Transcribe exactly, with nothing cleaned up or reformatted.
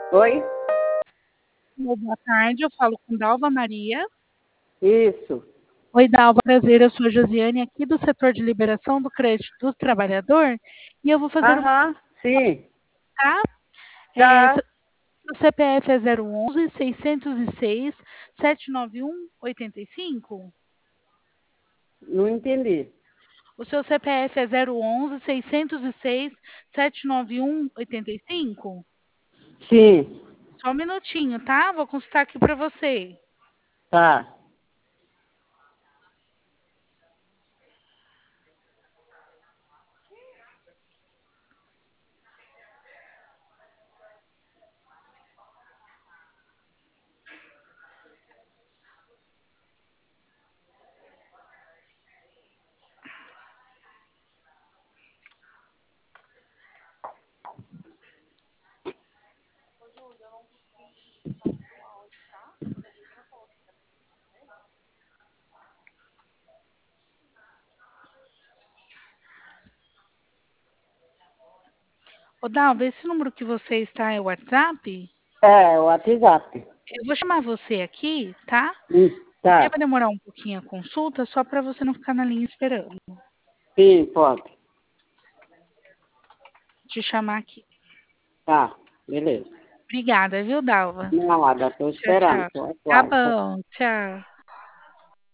Oi? Boa tarde, eu falo com Dalva Maria. Isso. Oi, Dalva, prazer, eu sou a Josiane, aqui do setor de liberação do crédito do trabalhador, e eu vou fazer uma, Aham, sim. tá? É, Tá. seu C P F é zero onze, seiscentos e seis, setecentos e noventa e um, oitenta e cinco? Não entendi. O seu C P F é zero onze, seiscentos e seis, setecentos e noventa e um, oitenta e cinco? Sim. Só um minutinho, tá? Vou consultar aqui para você. Tá. Ô, Dalva, esse número que você está é o WhatsApp? É, o WhatsApp. Eu vou chamar você aqui, tá? Hum, Porque Tá. vai demorar um pouquinho a consulta, só para você não ficar na linha esperando. Sim, pode. Te chamar aqui. Tá. Beleza. Obrigada, viu, Dalva? Nada, tô Tchau, esperando. tchau. Tô Tá aguardo. bom, tchau.